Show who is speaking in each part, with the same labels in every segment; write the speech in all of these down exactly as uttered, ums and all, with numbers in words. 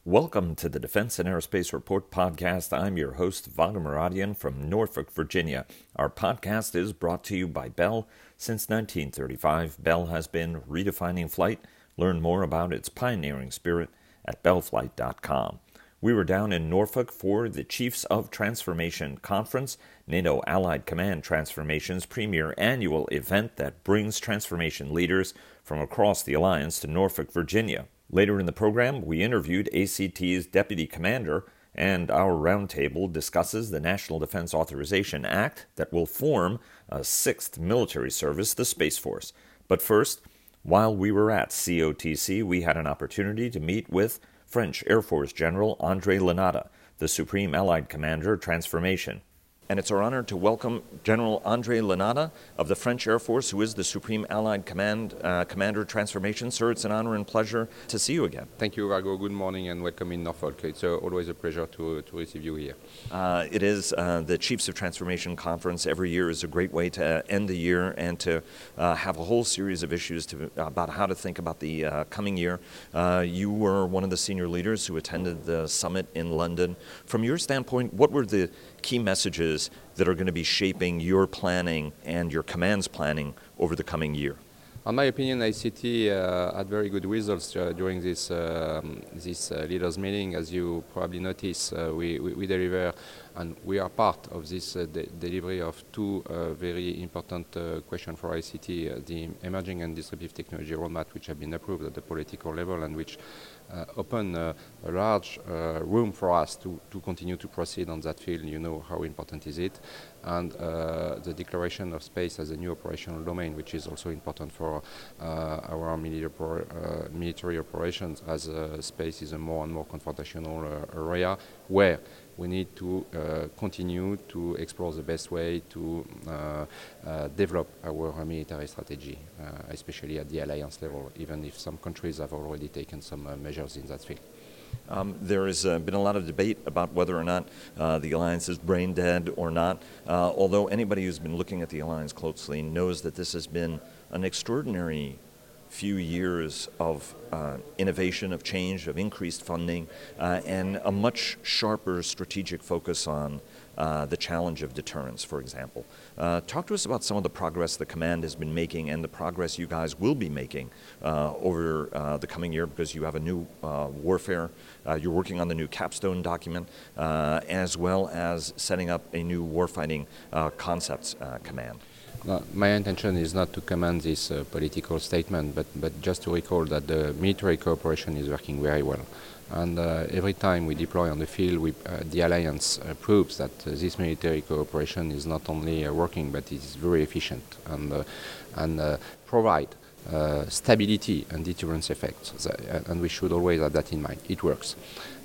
Speaker 1: Welcome to the Defense and Aerospace Report podcast. I'm your host, Wagner Maradian from Norfolk, Virginia. Our podcast is brought to you by Bell. Since nineteen thirty-five, Bell has been redefining flight. Learn more about its pioneering spirit at bell flight dot com. We were down in Norfolk for the Chiefs of Transformation Conference, NATO Allied Command Transformation's premier annual event that brings transformation leaders from across the alliance to Norfolk, Virginia. Later in the program, we interviewed A C T's Deputy Commander, and our roundtable discusses the National Defense Authorization Act that will form a sixth military service, the Space Force. But first, while we were at C O T C, we had an opportunity to meet with French Air Force General André Lenata, the Supreme Allied Commander Transformation. And it's our honor to welcome General André Lenata of the French Air Force, who is the Supreme Allied Command uh, Commander Transformation. Sir, it's an honor and pleasure to see you again.
Speaker 2: Thank you, Vargo. Good morning and welcome in Norfolk. It's uh, always a pleasure to, to receive you here.
Speaker 1: Uh, it is. Uh, the Chiefs of Transformation Conference every year is a great way to end the year and to uh, have a whole series of issues to, about how to think about the uh, coming year. Uh, you were one of the senior leaders who attended the summit in London. From your standpoint, what were the key messages that are going to be shaping your planning and your command's planning over the coming year?
Speaker 2: In my opinion, A C T uh, had very good results uh, during this uh, this uh, leaders meeting. As you probably notice, uh, we, we, we deliver and we are part of this uh, de delivery of two uh, very important uh, questions for A C T, uh, the emerging and disruptive technology roadmap, which have been approved at the political level and which uh, open uh, a large uh, room for us to, to continue to proceed on that field. You know how important is it. And uh, the declaration of space as a new operational domain, which is also important for uh, our military, uh, military operations, as uh, space is a more and more confrontational uh, area where we need to uh, continue to explore the best way to uh, uh, develop our military strategy, uh, especially at the alliance level, even if some countries have already taken some uh, measures in that field.
Speaker 1: Um, there has uh, been a lot of debate about whether or not uh, the alliance is brain dead or not, uh, although anybody who's been looking at the alliance closely knows that this has been an extraordinary few years of uh, innovation, of change, of increased funding, uh, and a much sharper strategic focus on uh, the challenge of deterrence, for example. Uh, talk to us about some of the progress the command has been making and the progress you guys will be making uh, over uh, the coming year, because you have a new uh, warfare, uh, you're working on the new capstone document, uh, as well as setting up a new warfighting uh, concepts uh, command.
Speaker 2: No, my intention is not to comment this uh, political statement, but, but just to recall that the military cooperation is working very well. And uh, every time we deploy on the field, we, uh, the alliance uh, proves that uh, this military cooperation is not only uh, working, but it is very efficient and, uh, and uh, provide uh, stability and deterrence effects. And we should always have that in mind. It works.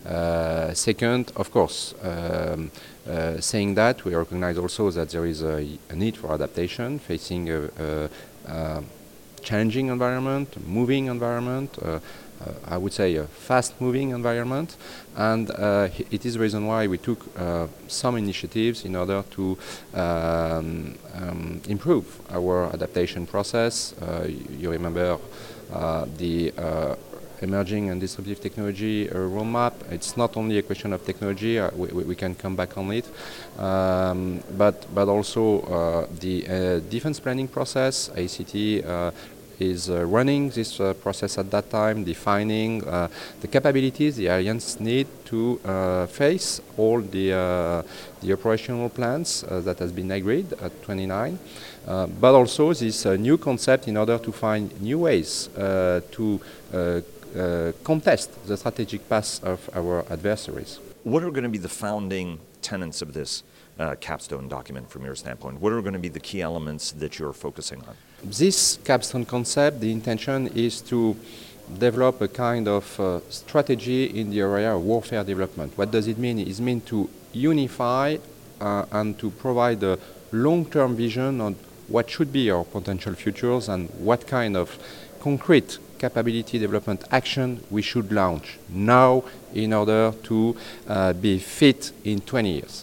Speaker 2: Uh, second, of course, um, uh, saying that, we recognize also that there is a, a need for adaptation, facing a, a, a challenging environment, moving environment, uh, uh, I would say a fast-moving environment, and uh, it is the reason why we took uh, some initiatives in order to um, um, improve our adaptation process. Uh, you, you remember uh, the uh, emerging and disruptive technology uh, roadmap. It's not only a question of technology, uh, we, we can come back on it, um, but, but also uh, the uh, defense planning process. A C T uh, is uh, running this uh, process at that time, defining uh, the capabilities the alliance need to uh, face all the, uh, the operational plans uh, that has been agreed at twenty-nine, uh, but also this uh, new concept in order to find new ways uh, to uh, Uh, contest the strategic path of our adversaries.
Speaker 1: What are going to be the founding tenets of this uh, capstone document from your standpoint? What are going to be the key elements that you're focusing on?
Speaker 2: This capstone concept, the intention is to develop a kind of uh, strategy in the area of warfare development. What does it mean? It means to unify uh, and to provide a long-term vision on what should be our potential futures and what kind of concrete capability development action we should launch now in order to uh, be fit in twenty years.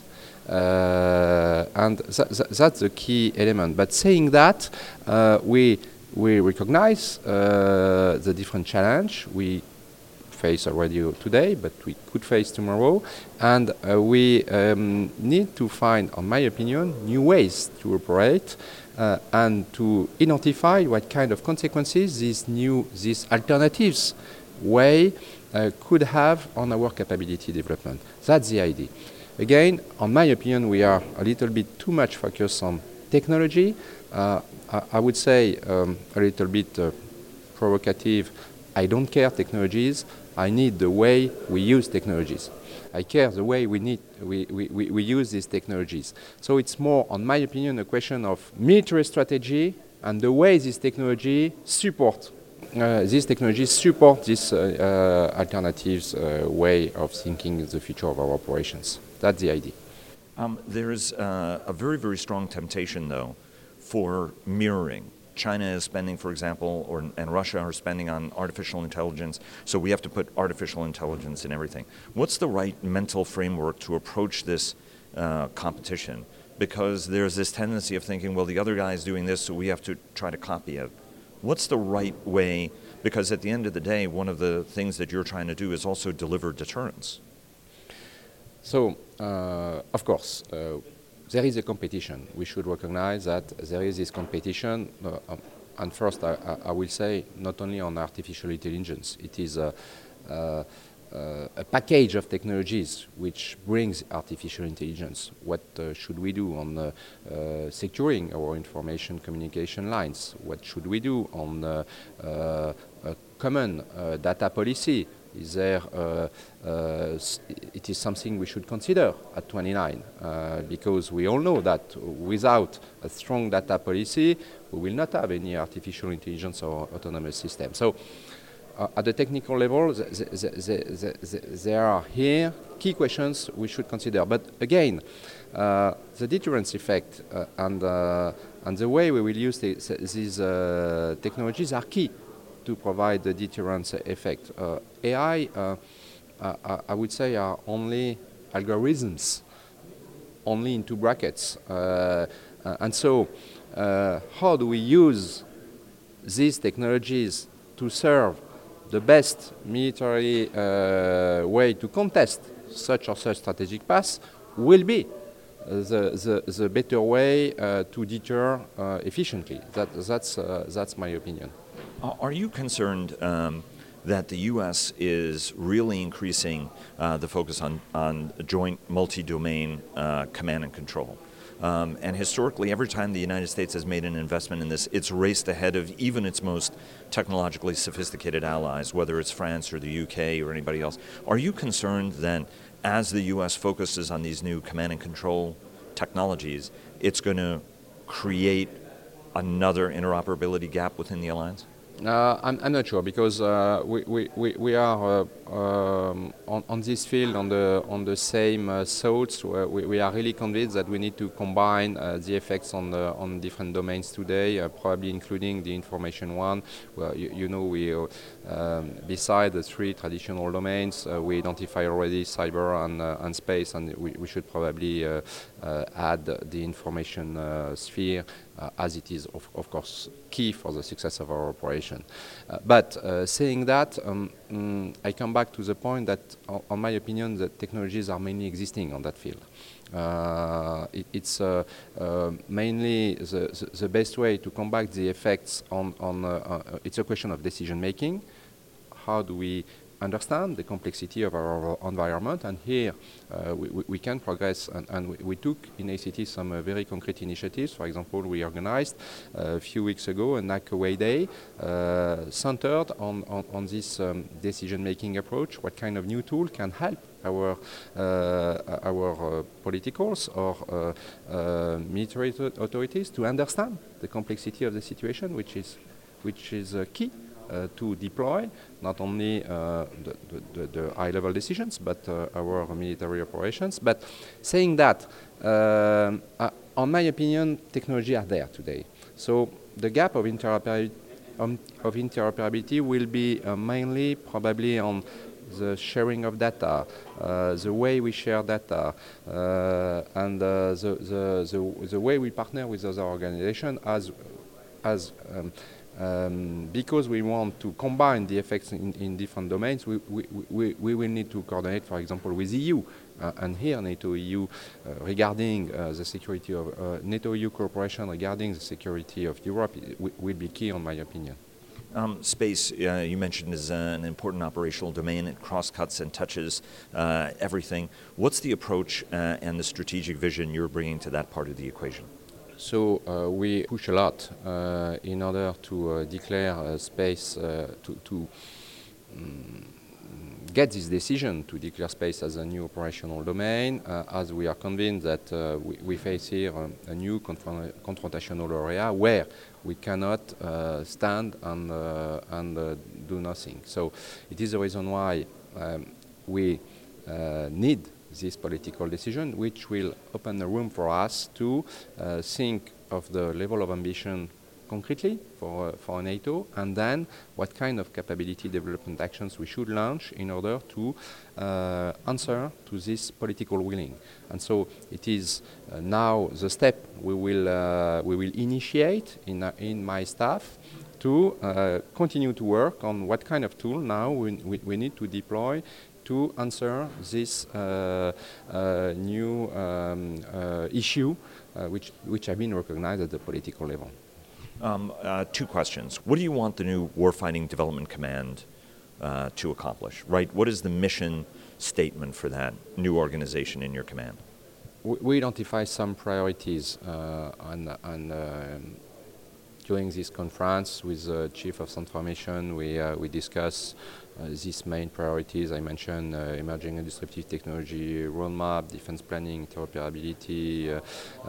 Speaker 2: Uh, and th th that's the key element. But saying that, uh, we, we recognize uh, the different challenge. We face already today, but we could face tomorrow. And uh, we um, need to find, in my opinion, new ways to operate uh, and to identify what kind of consequences these new, these alternatives way uh, could have on our capability development. That's the idea. Again, in my opinion, we are a little bit too much focused on technology. Uh, I, I would say um, a little bit uh, provocative. I don't care technologies. I need the way we use technologies. I care the way we need we, we, we, we use these technologies. So it's more, in my opinion, a question of military strategy and the way this technology support uh, these technologies support this uh, uh, alternatives uh, way of thinking the future of our operations. That's the idea.
Speaker 1: Um, there is uh, a very, very strong temptation, though, for mirroring. China is spending, for example, or, and Russia are spending on artificial intelligence, so we have to put artificial intelligence in everything. What's the right mental framework to approach this uh, competition? Because there's this tendency of thinking, well, the other guy is doing this, so we have to try to copy it. What's the right way? Because at the end of the day, one of the things that you're trying to do is also deliver deterrence.
Speaker 2: So, uh, of course, uh, there is a competition. We should recognize that there is this competition. Uh, um, and first, I, I, I will say, not only on artificial intelligence, it is a, uh, uh, a package of technologies which brings artificial intelligence. What uh, should we do on uh, uh, securing our information communication lines? What should we do on uh, uh, a common uh, data policy? Is there, uh, uh, it is something we should consider at twenty-nine, uh, because we all know that without a strong data policy, we will not have any artificial intelligence or autonomous system. So, uh, at the technical level, the, the, the, the, the, there are here key questions we should consider. But again, uh, the deterrence effect uh, and, uh, and the way we will use the, these uh, technologies are key to provide the deterrence effect. Uh, A I, uh, I, I would say, are only algorithms, only into brackets. Uh, uh, and so, uh, how do we use these technologies to serve the best military uh, way to contest such or such strategic paths will be the, the, the better way uh, to deter uh, efficiently. That, that's, uh, that's my opinion.
Speaker 1: Are you concerned um, that the U S is really increasing uh, the focus on, on joint multi-domain uh, command and control? Um, and historically, every time the United States has made an investment in this, it's raced ahead of even its most technologically sophisticated allies, whether it's France or the U K or anybody else. Are you concerned that as the U S focuses on these new command and control technologies, it's going to create another interoperability gap within the alliance?
Speaker 2: Uh, I'm, I'm not sure, because uh, we, we, we, we are uh, um, on, on this field on the on the same uh, thoughts. Uh, we, we are really convinced that we need to combine uh, the effects on the, on different domains today, uh, probably including the information one. Well, you, you know, we uh, um, beside the three traditional domains, uh, we identify already cyber and, uh, and space, and we, we should probably uh, uh, add the information uh, sphere. Uh, as it is, of, of course, key for the success of our operation. Uh, but uh, saying that, um, mm, I come back to the point that, on, on my opinion, the technologies are mainly existing on that field. Uh, it, it's uh, uh, mainly the, the, the best way to combat the effects on, on uh, uh, it's a question of decision making. How do we understand the complexity of our environment, and here uh, we, we can progress, and, and we, we took in A C T some uh, very concrete initiatives. For example, we organized uh, a few weeks ago a N A C Away Day uh, centered on, on, on this um, decision-making approach. What kind of new tool can help our uh, our uh, politicals or uh, uh, military authorities to understand the complexity of the situation, which is which is uh, key Uh, to deploy not only uh, the, the, the high-level decisions, but uh, our military operations. But saying that, uh, uh, on my opinion, technology are there today. So the gap of interoperability, um, of interoperability will be uh, mainly probably on the sharing of data, uh, the way we share data, uh, and uh, the, the, the, the way we partner with other organizations as, as um, Um, because we want to combine the effects in, in different domains, we, we, we, we will need to coordinate, for example, with E U. Uh, and here NATO-E U uh, regarding uh, the security of uh, NATO-E U cooperation regarding the security of Europe will be key, in my opinion.
Speaker 1: Um, space, uh, you mentioned, is uh, an important operational domain. It cross-cuts and touches uh, everything. What's the approach uh, and the strategic vision you're bringing to that part of the equation?
Speaker 2: So uh, we push a lot uh, in order to uh, declare uh, space, uh, to, to um, get this decision to declare space as a new operational domain, uh, as we are convinced that uh, we, we face here um, a new confront confrontational area where we cannot uh, stand and, uh, and uh, do nothing. So it is the reason why um, we uh, need this political decision, which will open the room for us to uh, think of the level of ambition concretely for, uh, for NATO, and then what kind of capability development actions we should launch in order to uh, answer to this political willing. And so it is uh, now the step we will, uh, we will initiate in, uh, in my staff to uh, continue to work on what kind of tool now we, we, we need to deploy to answer this uh, uh, new um, uh, issue, uh, which, which have been recognized at the political level.
Speaker 1: Um, uh, two questions. What do you want the new Warfighting Development Command uh, to accomplish, right? What is the mission statement for that new organization in your command?
Speaker 2: We, we identify some priorities uh, on, on uh, during this conference with the Chief of Transformation. We, uh, we discuss Uh, these main priorities. I mentioned uh, emerging and disruptive technology roadmap, defense planning, interoperability, uh, uh,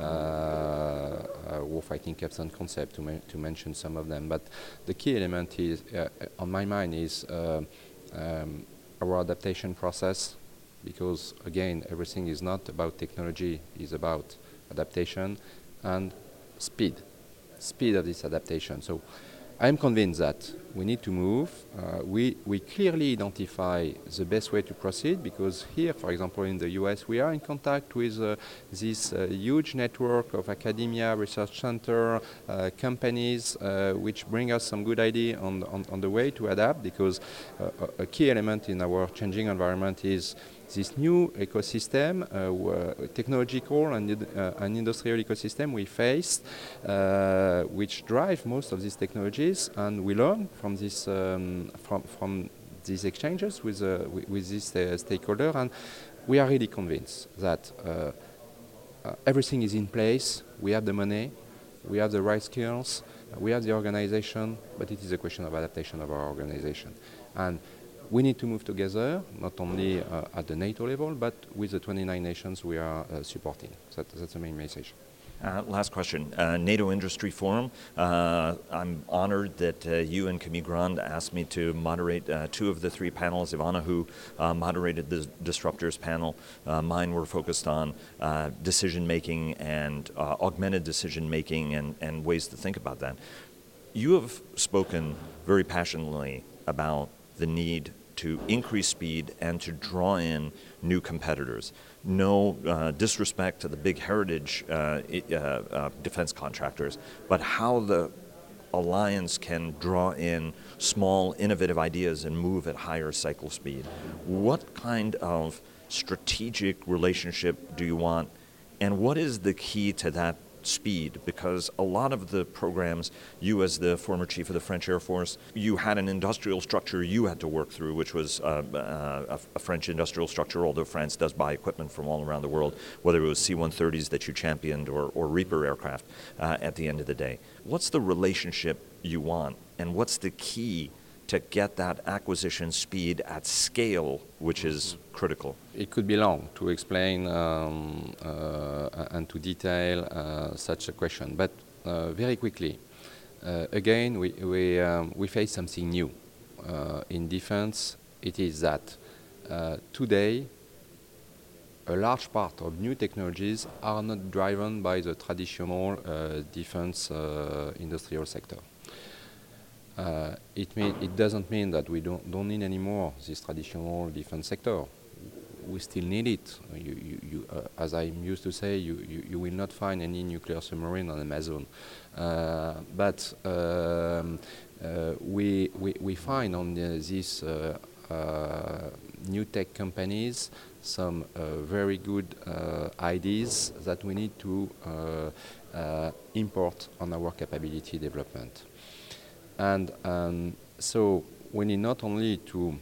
Speaker 2: uh, warfighting caps and concept, to, to mention some of them. But the key element is, uh, on my mind, is uh, um, our adaptation process, because again, everything is not about technology, it's about adaptation and speed, speed of this adaptation. So I'm convinced that we need to move. Uh, we, we clearly identify the best way to proceed, because here, for example, in the U S, we are in contact with uh, this uh, huge network of academia, research center, uh, companies, uh, which bring us some good idea on, on, on the way to adapt, because uh, a, a key element in our changing environment is this new ecosystem, uh, technological and, uh, and industrial ecosystem we face, uh, which drive most of these technologies, and we learn from this um, from from these exchanges with uh, with, with this uh, stakeholder, and we are really convinced that uh, uh, everything is in place. We have the money, we have the right skills, we have the organization, but it is a question of adaptation of our organization. And we need to move together, not only uh, at the NATO level, but with the twenty-nine nations we are uh, supporting. So that, that's the main message.
Speaker 1: Uh, last question. Uh, NATO Industry Forum. Uh, I'm honored that uh, you and Camille Grand asked me to moderate uh, two of the three panels. Ivana, who uh, moderated the Disruptors panel. Uh, mine were focused on uh, decision-making and uh, augmented decision-making and, and ways to think about that. You have spoken very passionately about the need to increase speed and to draw in new competitors. No uh, disrespect to the big heritage uh, uh, uh, defense contractors, but how the alliance can draw in small, innovative ideas and move at higher cycle speed. What kind of strategic relationship do you want, and what is the key to that speed? Because a lot of the programs, you as the former chief of the French Air Force, you had an industrial structure you had to work through, which was uh, uh, a, a French industrial structure, although France does buy equipment from all around the world, whether it was C one thirties that you championed or, or Reaper aircraft uh, at the end of the day. What's the relationship you want, and what's the key to get that acquisition speed at scale, which is critical?
Speaker 2: It could be long to explain um, uh, and to detail uh, such a question, but uh, very quickly. Uh, again, we, we, um, we face something new. Uh, in defense, it is that uh, today, a large part of new technologies are not driven by the traditional uh, defense uh, industrial sector. Uh, it, mean, it doesn't mean that we don't, don't need anymore this traditional defense sector. we still need it. You, you, you, uh, as I'm used to say, you, you, you will not find any nuclear submarine on Amazon. Uh, but um, uh, we, we, we find on the, these uh, uh, new tech companies some uh, very good uh, ideas that we need to uh, uh, import on our capability development. And um, so we need not only to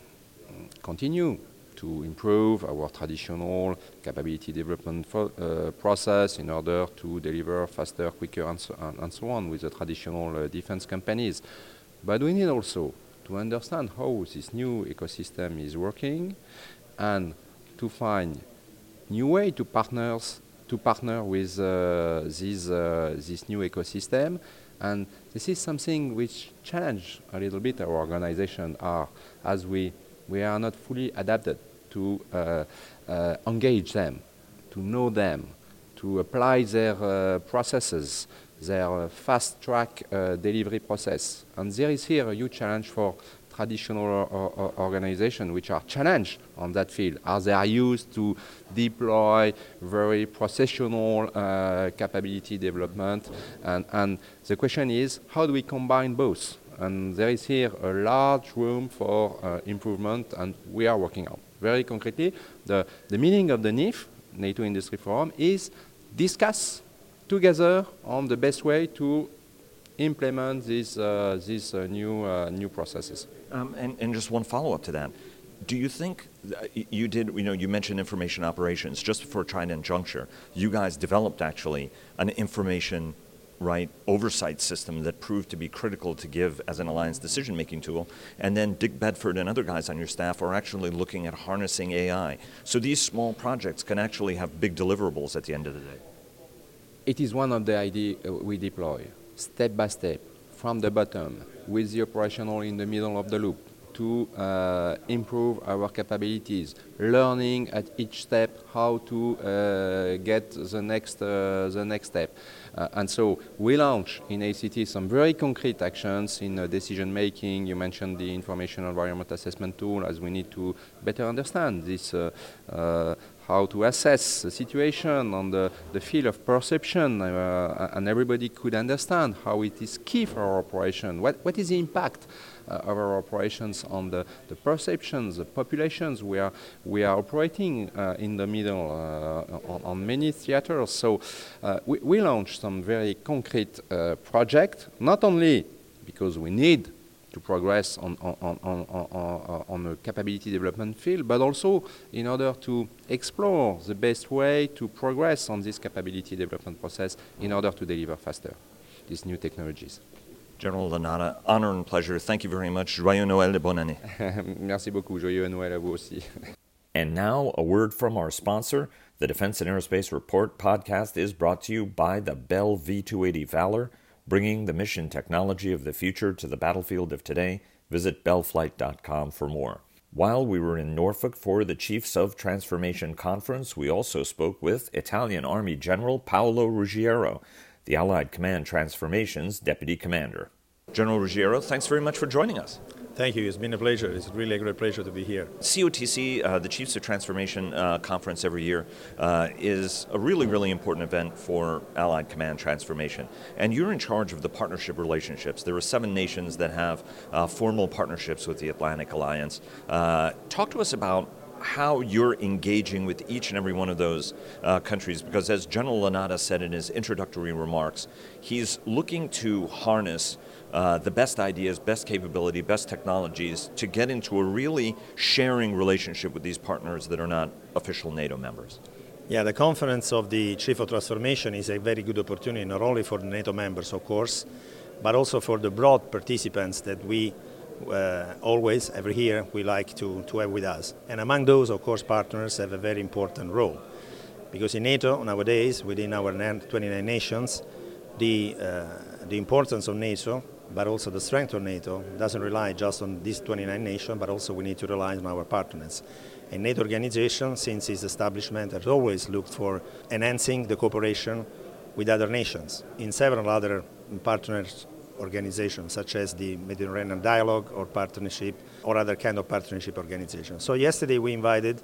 Speaker 2: continue to improve our traditional capability development uh, process in order to deliver faster, quicker, and so, and, and so on with the traditional uh, defense companies. But we need also to understand how this new ecosystem is working and to find new way to partners to partner with uh, this, uh, this new ecosystem. And this is something which challenge a little bit our organization are, as we, we are not fully adapted to uh, uh, engage them, to know them, to apply their uh, processes, their uh, fast-track uh, delivery process. And there is here a huge challenge for traditional or, or organizations which are challenged on that field, as they are used to deploy very processional uh, capability development. And, and the question is, how do we combine both? And there is here a large room for uh, improvement, and we are working on. Very concretely, the, the meaning of the N I F, NATO Industry Forum, is discuss together on the best way to implement these, uh, these uh, new, uh, new processes.
Speaker 1: Um, and, and just one follow-up to that. Do you think, you did, you know, you mentioned information operations, just before Trident Juncture, you guys developed actually an information, right, oversight system that proved to be critical to give as an alliance decision-making tool, and then Dick Bedford and other guys on your staff are actually looking at harnessing A I. So these small projects can actually have big deliverables at the end of the day.
Speaker 2: It is one of the ideas we deploy, step by step, from the bottom, with the operational in the middle of the loop, to uh, improve our capabilities, learning at each step how to uh, get the next, uh, the next step. Uh, and so we launch in A C T some very concrete actions in uh, decision making. You mentioned the information environment assessment tool, as we need to better understand this, uh, uh, how to assess the situation on the, the field of perception, uh, and everybody could understand how it is key for our operation. What, what is the impact uh, of our operations on the, the perceptions, the populations we are, we are operating uh, in the middle uh, on, on many theaters. So uh, we, we launched some very concrete uh, project, not only because we need to progress on, on, on, on, on, on a capability development field, but also in order to explore the best way to progress on this capability development process in order to deliver faster these new technologies.
Speaker 1: General Lanata, honor and pleasure. Thank you very much. Joyeux Noël et bonne année.
Speaker 2: Merci beaucoup. Joyeux Noël à vous aussi.
Speaker 1: And now, a word from our sponsor. The Defense and Aerospace Report podcast is brought to you by the Bell V two eighty Valor, bringing the mission technology of the future to the battlefield of today. Visit bell flight dot com for more. While we were in Norfolk for the Chiefs of Transformation Conference, we also spoke with Italian Army General Paolo Ruggiero, the Allied Command Transformation's Deputy Commander. General Ruggiero, thanks very much for joining us.
Speaker 3: Thank you. It's been a pleasure. It's really a great pleasure to be here.
Speaker 1: C O T C, uh, the Chiefs of Transformation uh, Conference every year, uh, is a really, really important event for Allied Command Transformation. And you're in charge of the partnership relationships. There are seven nations that have uh, formal partnerships with the Atlantic Alliance. Uh, talk to us about how you're engaging with each and every one of those uh, countries, because as General Lanata said in his introductory remarks, he's looking to harness uh, the best ideas, best capability, best technologies to get into a really sharing relationship with these partners that are not official NATO members.
Speaker 3: Yeah, the conference of the Chief of Transformation is a very good opportunity, not only for the NATO members, of course, but also for the broad participants that we Uh, always, every year, we like to, to have with us. And among those, of course, partners have a very important role. Because in NATO, nowadays, within our twenty-nine nations, the, uh, the importance of NATO, but also the strength of NATO, doesn't rely just on these twenty-nine nations, but also we need to rely on our partners. And NATO organization, since its establishment, has always looked for enhancing the cooperation with other nations. In several other partners organizations, such as the Mediterranean Dialogue or Partnership or other kind of partnership organizations. So yesterday we invited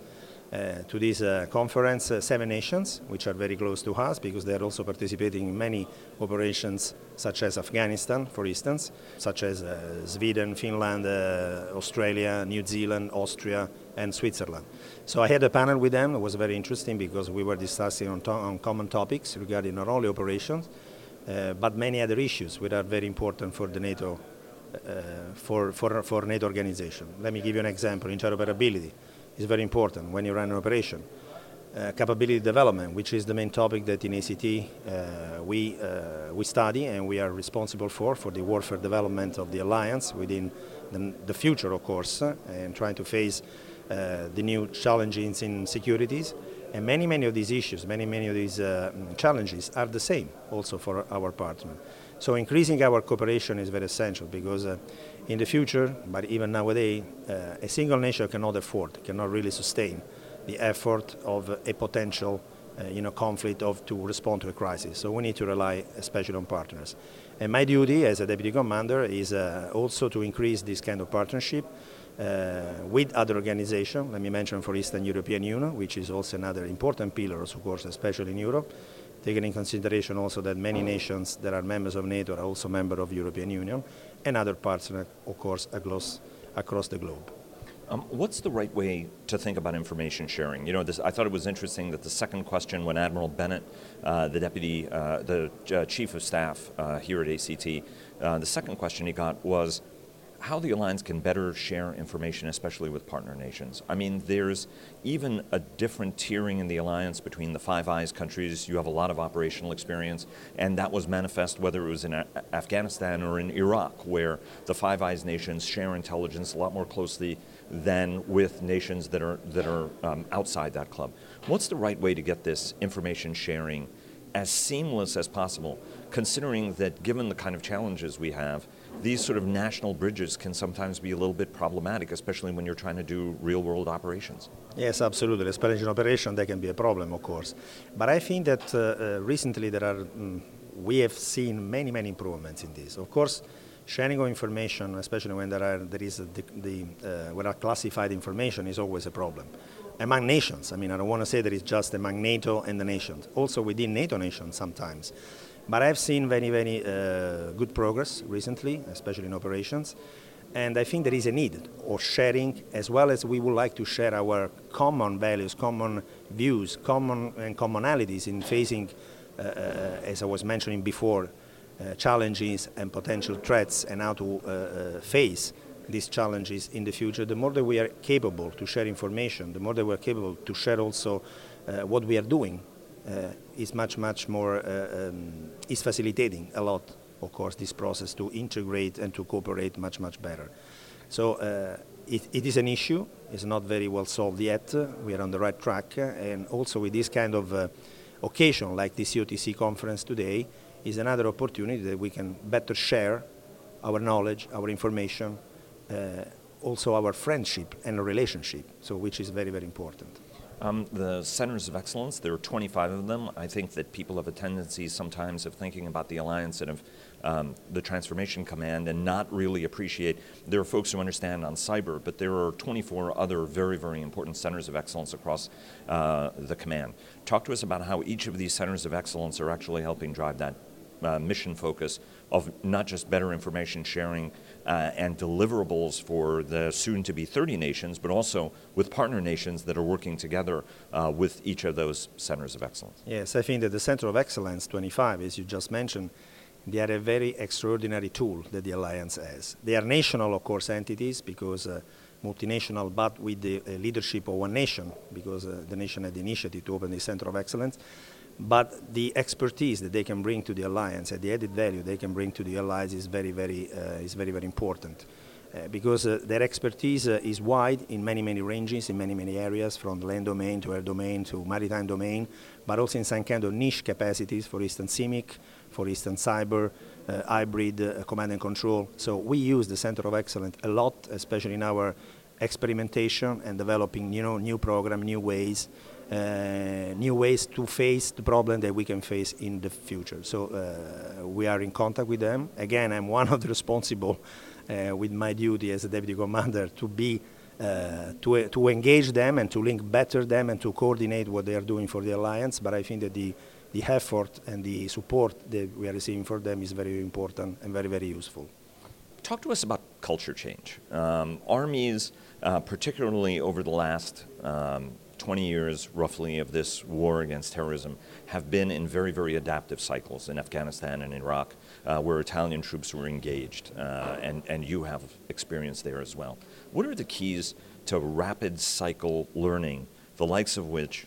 Speaker 3: uh, to this uh, conference uh, seven nations, which are very close to us because they are also participating in many operations, such as Afghanistan, for instance, such as uh, Sweden, Finland, uh, Australia, New Zealand, Austria, and Switzerland. So I had a panel with them. It was very interesting because we were discussing on, to- on common topics regarding not only operations, uh, but many other issues which are very important for the NATO, uh, for, for, for NATO organization. Let me give you an example. Interoperability is very important when you run an operation. Uh, capability development, which is the main topic that in A C T uh, we, uh, we study and we are responsible for, for the warfare development of the alliance within the, the future, of course, uh, and trying to face uh, the new challenges in securities. And many, many of these issues, many, many of these uh, challenges are the same also for our partner. So increasing our cooperation is very essential because uh, in the future, but even nowadays, uh, a single nation cannot afford, cannot really sustain the effort of a potential uh, you know, conflict of to respond to a crisis. So we need to rely especially on partners. And my duty as a deputy commander is uh, also to increase this kind of partnership uh, with other organizations. Let me mention, for instance, European Union, which is also another important pillar, of course, especially in Europe, taking in consideration also that many nations that are members of NATO are also members of European Union, and other partners, of course, across, across the globe.
Speaker 1: Um, what's the right way to think about information sharing? You know, this, I thought it was interesting that the second question when Admiral Bennett, uh, the deputy, uh, the uh, chief of staff uh, here at A C T, uh, the second question he got was how the alliance can better share information, especially with partner nations. I mean, there's even a different tiering in the alliance between the Five Eyes countries. You have a lot of operational experience, and that was manifest whether it was in a- Afghanistan or in Iraq, where the Five Eyes nations share intelligence a lot more closely than with nations that are that are um, outside that club. What's the right way to get this information sharing as seamless as possible, considering that given the kind of challenges we have, these sort of national bridges can sometimes be a little bit problematic, especially when you're trying to do real-world operations?
Speaker 3: Yes, absolutely. Especially in operation, that can be a problem, of course. But I think that uh, uh, recently there are, mm, we have seen many, many improvements in this. Of course, sharing of information, especially when there are there is a, the, the uh, when are classified information, is always a problem among nations. I mean, I don't want to say that it's just among NATO and the nations. Also within NATO nations sometimes. But I've seen very, very uh, good progress recently, especially in operations. And I think there is a need of sharing, as well as we would like to share our common values, common views, common and commonalities in facing, uh, uh, as I was mentioning before, uh, challenges and potential threats, and how to uh, uh, face these challenges in the future. The more that we are capable to share information, the more that we are capable to share also uh, what we are doing, uh, is much, much more, uh, um, is facilitating a lot, of course, this process to integrate and to cooperate much, much better. So uh, it, it is an issue. It's not very well solved yet. We are on the right track. And also with this kind of uh, occasion, like the C O T C conference today, is another opportunity that we can better share our knowledge, our information, uh, also our friendship and relationship, so which is very, very important.
Speaker 1: Um, the centers of excellence, there are twenty-five of them. I think that people have a tendency sometimes of thinking about the alliance and of um, the Transformation Command and not really appreciate. There are folks who understand on cyber, but there are twenty-four other very, very important centers of excellence across uh, the command. Talk to us about how each of these centers of excellence are actually helping drive that uh, mission focus of not just better information sharing uh, and deliverables for the soon-to-be thirty nations, but also with partner nations that are working together uh, with each of those centers of excellence.
Speaker 3: Yes, I think that the Center of Excellence twenty-five, as you just mentioned, they are a very extraordinary tool that the Alliance has. They are national, of course, entities, because uh, multinational, but with the uh, leadership of one nation, because uh, the nation had the initiative to open the Center of Excellence. But the expertise that they can bring to the alliance, and the added value they can bring to the allies, is very, very, uh, is very, very important, uh, because uh, their expertise uh, is wide in many, many ranges, in many, many areas, from the land domain to air domain to maritime domain, but also in some kind of niche capacities, for instance, C I M I C, for instance, cyber, uh, hybrid, uh, command and control. So we use the Center of Excellence a lot, especially in our experimentation and developing, you know, new program, new ways. Uh, new ways to face the problem that we can face in the future. So uh, we are in contact with them. Again, I'm one of the responsible uh, with my duty as a deputy commander to be uh, to, to engage them and to link better them and to coordinate what they are doing for the alliance. But I think that the, the effort and the support that we are receiving for them is very important and very, very useful.
Speaker 1: Talk to us about culture change. Um, armies, uh, particularly over the last um, twenty years, roughly, of this war against terrorism, have been in very, very adaptive cycles in Afghanistan and Iraq, uh, where Italian troops were engaged, uh, and, and you have experience there as well. What are the keys to rapid cycle learning, the likes of which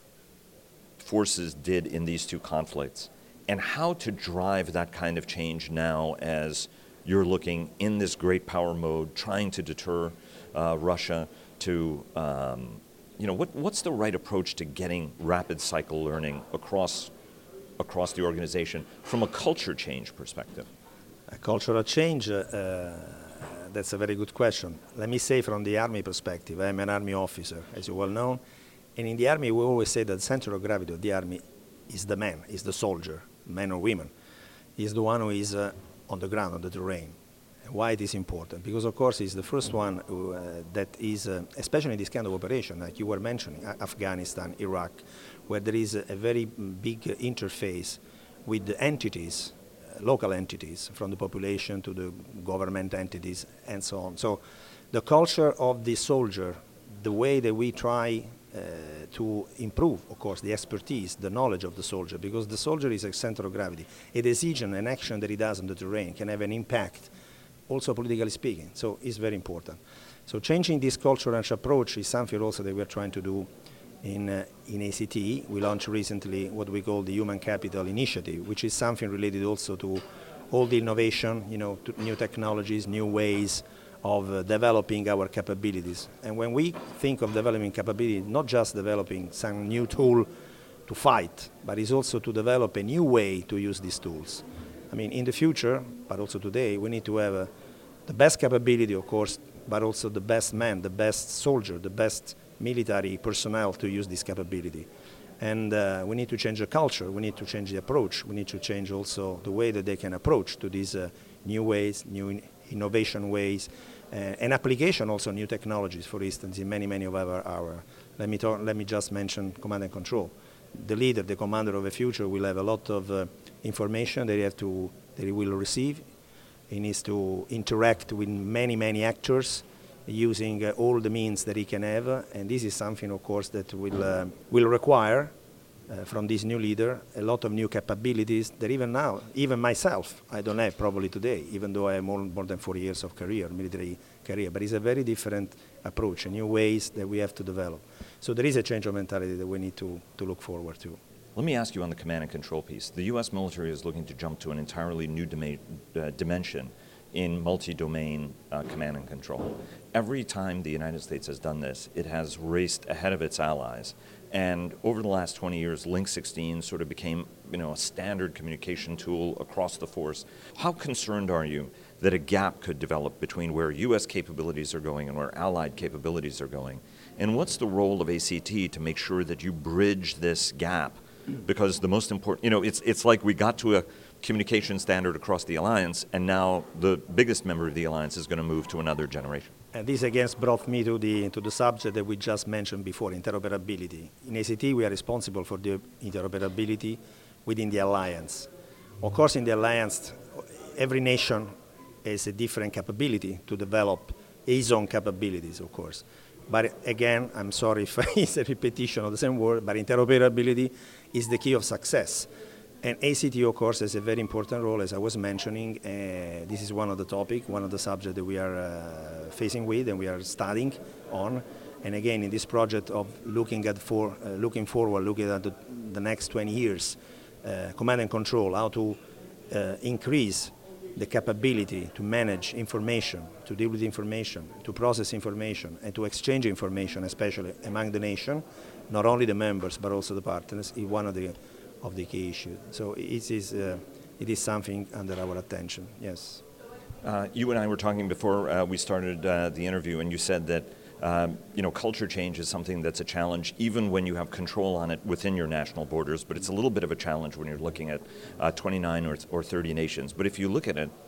Speaker 1: forces did in these two conflicts, and how to drive that kind of change now as you're looking in this great power mode, trying to deter uh, Russia to, um, you know, what, what's the right approach to getting rapid cycle learning across, across the organization from a culture change perspective?
Speaker 3: A cultural change, uh, uh, that's a very good question. Let me say from the Army perspective, I'm an Army officer, as you well know, and in the Army we always say that the center of gravity of the Army is the man, is the soldier, man or woman. He's the one who is uh, on the ground, on the terrain. Why it is important? Because of course he's the first one who, uh, that is, uh, especially in this kind of operation, like you were mentioning, Afghanistan, Iraq, where there is a, a very big uh, interface with the entities, uh, local entities, from the population to the government entities and so on. So the culture of the soldier, the way that we try uh, to improve, of course, the expertise, the knowledge of the soldier, because the soldier is a center of gravity. A decision, an action that he does on the terrain can have an impact, also politically speaking, so it's very important. So changing this cultural approach is something also that we're trying to do in, uh, in A C T. We launched recently what we call the Human Capital Initiative, which is something related also to all the innovation, you know, to new technologies, new ways of uh, developing our capabilities. And when we think of developing capability, not just developing some new tool to fight, but it's also to develop a new way to use these tools. I mean, in the future, but also today, we need to have uh, the best capability, of course, but also the best man, the best soldier, the best military personnel to use this capability. And uh, we need to change the culture, we need to change the approach, we need to change also the way that they can approach to these uh, new ways, new in innovation ways, uh, and application also new technologies, for instance, in many, many of our, our let me talk, let me just mention command and control. The leader, the commander of the future will have a lot of uh, information that he, have to, that he will receive. He needs to interact with many, many actors using uh, all the means that he can have, and this is something, of course, that will, uh, will require uh, from this new leader a lot of new capabilities that even now, even myself, I don't have probably today, even though I have more, more than forty years of career, military career, but it's a very different approach, and new ways that we have to develop. So there is a change of mentality that we need to, to look forward to.
Speaker 1: Let me ask you on the command and control piece. The U S military is looking to jump to an entirely new dima uh, dimension in multi-domain uh, command and control. Every time the United States has done this, it has raced ahead of its allies. And over the last twenty years, Link sixteen sort of became, you know, a standard communication tool across the force. How concerned are you that a gap could develop between where U S capabilities are going and where allied capabilities are going? And what's the role of A C T to make sure that you bridge this gap? Because the most important, you know, it's, it's like we got to a communication standard across the alliance, and now the biggest member of the alliance is going to move to another generation.
Speaker 3: And this again brought me to the, to the subject that we just mentioned before, interoperability. In A C T, we are responsible for the interoperability within the alliance. Of course, in the alliance, every nation has a different capability to develop its own capabilities, of course. But again, I'm sorry if it's a repetition of the same word, but interoperability is the key of success. And A C T, of course, has a very important role, as I was mentioning. Uh, this is one of the topics, one of the subjects that we are uh, facing with and we are studying on. And again, in this project of looking at for, uh, looking forward, looking at the, the next twenty years, uh, command and control, how to uh, increase the capability to manage information, to deal with information, to process information, and to exchange information, especially among the nation, not only the members but also the partners, is one of the of the key issues. So it is uh, it is something under our attention. Yes.
Speaker 1: Uh, you and I were talking before uh, we started uh, the interview, and you said that um, you know culture change is something that's a challenge, even when you have control on it within your national borders. But it's a little bit of a challenge when you're looking at uh, twenty-nine or, or thirty nations. But if you look at it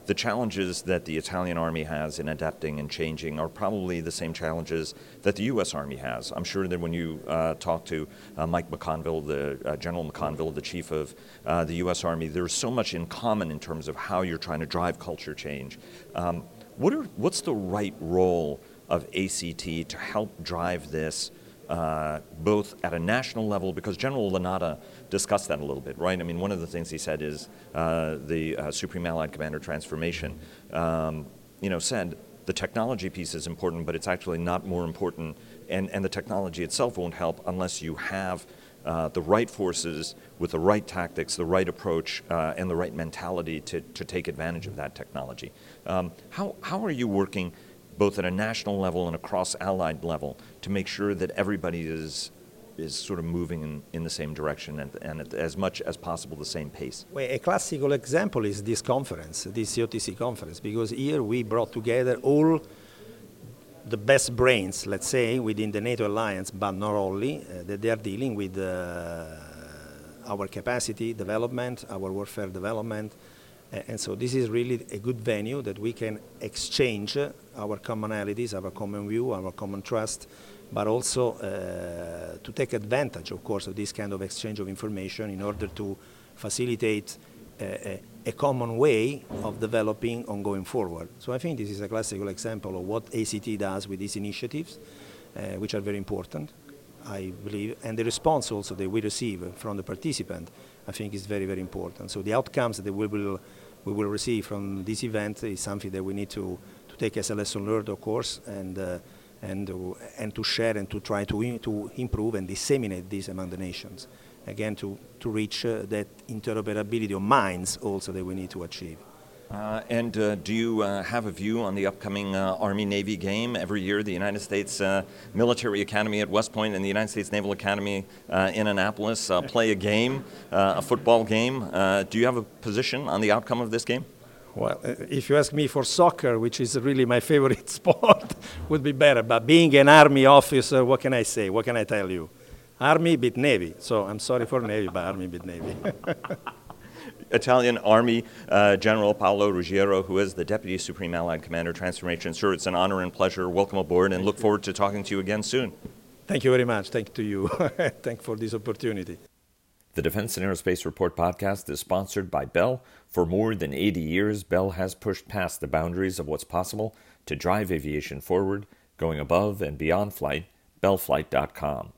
Speaker 1: the challenges that the Italian Army has in adapting and changing are probably the same challenges that the U S Army has. I'm sure that when you uh, talk to uh, Mike McConville, the uh, General McConville, the chief of uh, the U S Army, there's so much in common in terms of how you're trying to drive culture change. Um, what are, what's the right role of A C T to help drive this Uh, both at a national level, because General Lanata discussed that a little bit, right? I mean, one of the things he said is uh, the uh, Supreme Allied Commander transformation, um, you know, said the technology piece is important, but it's actually not more important, and, and the technology itself won't help unless you have uh, the right forces with the right tactics, the right approach, uh, and the right mentality to, to take advantage of that technology. Um, how, how are you working both at a national level and across allied level to make sure that everybody is is sort of moving in, in the same direction and, and at as much as possible the same pace?
Speaker 3: Well, a classical example is this conference, this C O T C conference, because here we brought together all the best brains, let's say, within the NATO alliance, but not only, uh, that they are dealing with uh, our capacity development, our warfare development. And so this is really a good venue that we can exchange our commonalities, our common view, our common trust, but also uh, to take advantage, of course, of this kind of exchange of information in order to facilitate a, a, a common way of developing on going forward. So I think this is a classical example of what A C T does with these initiatives, uh, which are very important, I believe, and the response also that we receive from the participant, I think, is very, very important. So the outcomes that we will we will receive from this event is something that we need to, to take as a lesson learned, of course, and uh, and uh, and to share and to try to to improve and disseminate this among the nations. Again, to to reach uh, that interoperability of minds also that we need to achieve.
Speaker 1: Uh, and uh, do you uh, have a view on the upcoming uh, Army-Navy game? Every year, the United States uh, Military Academy at West Point and the United States Naval Academy uh, in Annapolis uh, play a game, uh, a football game. Uh, do you have a position on the outcome of this game?
Speaker 3: Well, if you ask me for soccer, which is really my favorite sport, would be better. But being an Army officer, what can I say? What can I tell you? Army beat Navy. So I'm sorry for Navy, but Army beat Navy.
Speaker 1: Italian Army uh, General Paolo Ruggiero, who is the Deputy Supreme Allied Commander Transformation. Sir, it's an honor and pleasure. Welcome aboard, and look forward to talking to you again soon.
Speaker 3: Thank you very much. Thank you to you. Thank you for this opportunity.
Speaker 1: The Defense and Aerospace Report podcast is sponsored by Bell. For more than eighty years, Bell has pushed past the boundaries of what's possible to drive aviation forward, going above and beyond flight, bell flight dot com.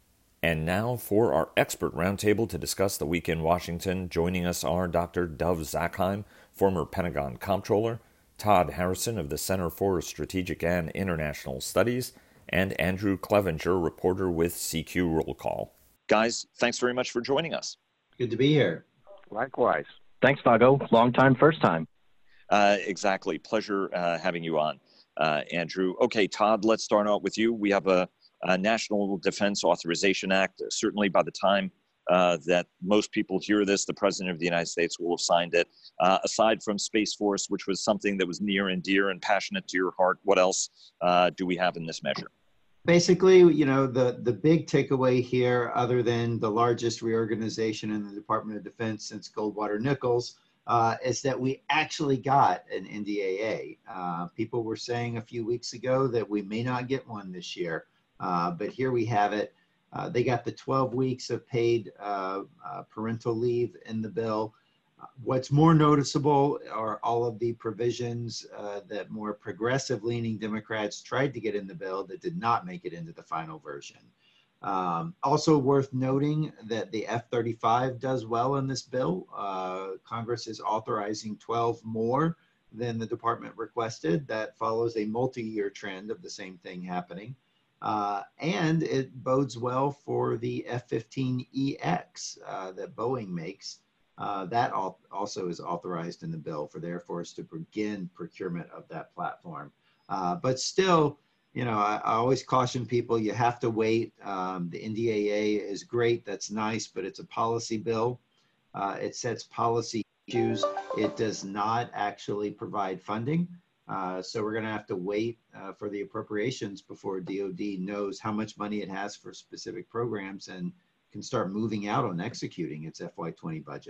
Speaker 1: And now for our expert roundtable to discuss the week in Washington. Joining us are Doctor Dov Zakheim, former Pentagon Comptroller, Todd Harrison of the Center for Strategic and International Studies, and Andrew Clevenger, reporter with C Q Roll Call. Guys, thanks very much for joining us.
Speaker 4: Good to be here.
Speaker 5: Likewise. Thanks, Vago. Long time, first time.
Speaker 1: Uh, exactly. Pleasure uh, having you on, uh, Andrew. Okay, Todd, let's start out with you. We have a Uh, National Defense Authorization Act. Uh, certainly by the time uh, that most people hear this, the President of the United States will have signed it. Uh, aside from Space Force, which was something that was near and dear and passionate to your heart, what else uh, do we have in this measure?
Speaker 4: Basically, you know, the, the big takeaway here, other than the largest reorganization in the Department of Defense since Goldwater Nichols, uh, is that we actually got an N D A A. Uh, people were saying a few weeks ago that we may not get one this year. Uh, but here we have it. Uh, they got the twelve weeks of paid uh, uh, parental leave in the bill. Uh, what's more noticeable are all of the provisions uh, that more progressive leaning Democrats tried to get in the bill that did not make it into the final version. Um, also worth noting that the F thirty-five does well in this bill. Uh, Congress is authorizing twelve more than the department requested. That follows a multi-year trend of the same thing happening. Uh, and it bodes well for the F fifteen E X uh, that Boeing makes. Uh, that al- also is authorized in the bill for the Air Force to begin procurement of that platform. Uh, but still, you know, I, I always caution people, you have to wait. Um, the N D A A is great, that's nice, but it's a policy bill. Uh, it sets policy issues. It does not actually provide funding. Uh, so we're going to have to wait uh, for the appropriations before D O D knows how much money it has for specific programs and can start moving out on executing its F Y twenty budget.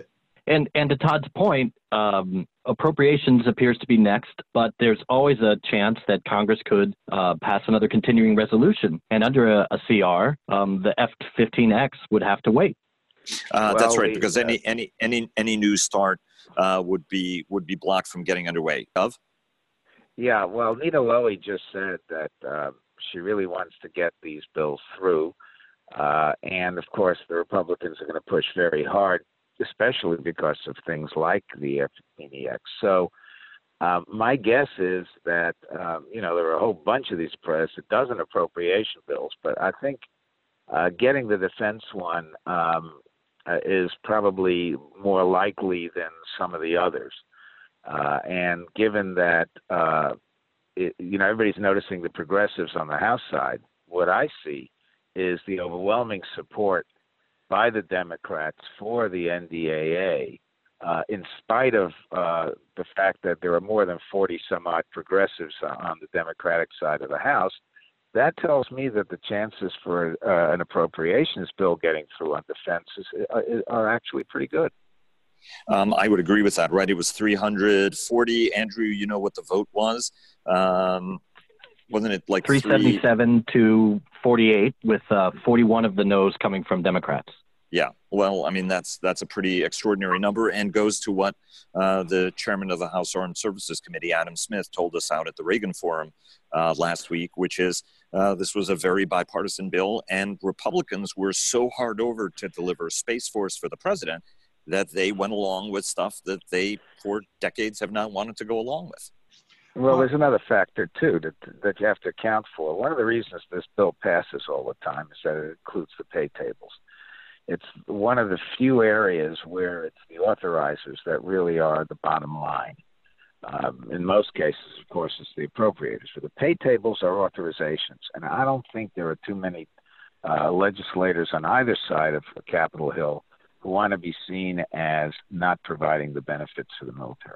Speaker 5: And and to Todd's point, um, appropriations appears to be next, but there's always a chance that Congress could uh, pass another continuing resolution. And under a, a C R, um, the F fifteen X would have to wait.
Speaker 1: Uh,
Speaker 6: Well,
Speaker 1: that's right,
Speaker 6: we-
Speaker 1: because any any any any new start uh, would be would be blocked from getting underway. Of
Speaker 6: Yeah, well, Nita Lowey just said that uh, she really wants to get these bills through. Uh, and, of course, the Republicans are going to push very hard, especially because of things like the F fifteen E X. So uh, my guess is that, um, you know, there are a whole bunch of these press, a dozen appropriation bills, but I think uh, getting the defense one um, uh, is probably more likely than some of the others. Uh, and given that, uh, it, you know, everybody's noticing the progressives on the House side, what I see is the overwhelming support by the Democrats for the N D A A, uh, in spite of uh, the fact that there are more than forty some odd progressives on the Democratic side of the House. That tells me that the chances for uh, an appropriations bill getting through on defense is, uh, are actually pretty good.
Speaker 1: Um, I would agree with that, right? It was three hundred forty. Andrew, you know what the vote was? Um, wasn't it like
Speaker 5: three seventy-seven to forty-eight, with uh, forty-one of the noes coming from Democrats.
Speaker 1: Yeah, well, I mean, that's that's a pretty extraordinary number, and goes to what uh, the chairman of the House Armed Services Committee, Adam Smith, told us out at the Reagan Forum uh, last week, which is uh, this was a very bipartisan bill, and Republicans were so hard over to deliver Space Force for the president that they went along with stuff that they, for decades, have not wanted to go along with.
Speaker 6: Well, there's another factor, too, that that you have to account for. One of the reasons this bill passes all the time is that it includes the pay tables. It's one of the few areas where it's the authorizers that really are the bottom line. Um, in most cases, of course, it's the appropriators. But the pay tables are authorizations, and I don't think there are too many uh, legislators on either side of Capitol Hill who want to be seen as not providing the benefits to the military.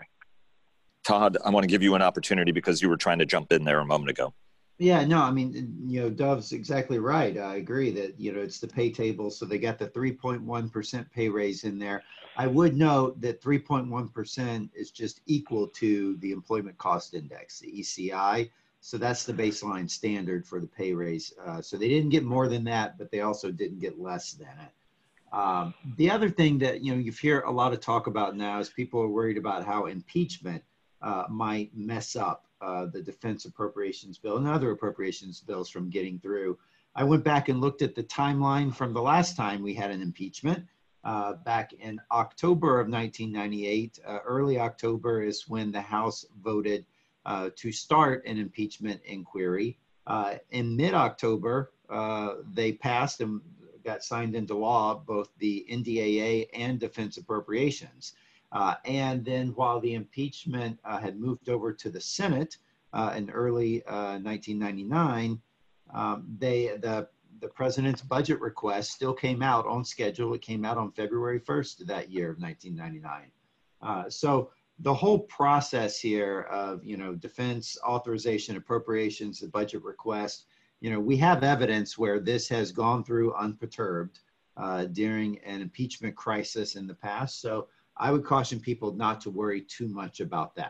Speaker 1: Todd, I want to give you an opportunity because you were trying to jump in there a moment ago.
Speaker 4: Yeah, no, I mean, you know, Dove's exactly right. I agree that, you know, it's the pay table. So they got the three point one percent pay raise in there. I would note that three point one percent is just equal to the employment cost index, the E C I. So that's the baseline standard for the pay raise. Uh, so they didn't get more than that, but they also didn't get less than it. Um, the other thing that, you know, you hear a lot of talk about now is people are worried about how impeachment uh, might mess up uh, the defense appropriations bill and other appropriations bills from getting through. I went back and looked at the timeline from the last time we had an impeachment uh, back in October of nineteen ninety-eight. Uh, early October is when the House voted uh, to start an impeachment inquiry. Uh, in mid-October, uh, they passed and got signed into law, both the N D A A and defense appropriations. Uh, and then while the impeachment uh, had moved over to the Senate uh, in early uh, nineteen ninety-nine, um, they, the, the president's budget request still came out on schedule. It came out on February first of that year of nineteen ninety-nine. Uh, so the whole process here of, you know, defense authorization, appropriations, the budget request, you know, we have evidence where this has gone through unperturbed uh, during an impeachment crisis in the past. So I would caution people not to worry too much about that.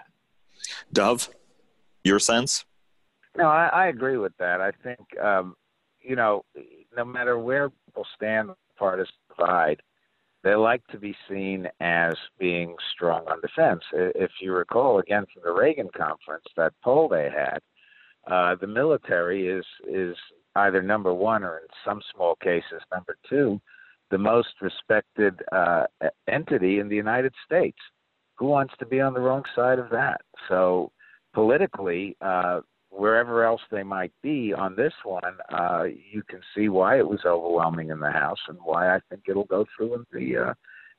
Speaker 1: Dove, your sense?
Speaker 6: No, I, I agree with that. I think, um, you know, no matter where people stand on the partisan divide, they like to be seen as being strong on defense. If you recall, again, from the Reagan conference, that poll they had, Uh, the military is is either number one or in some small cases number two, the most respected uh, entity in the United States. Who wants to be on the wrong side of that? So politically, uh, wherever else they might be on this one, uh, you can see why it was overwhelming in the House and why I think it'll go through in the uh,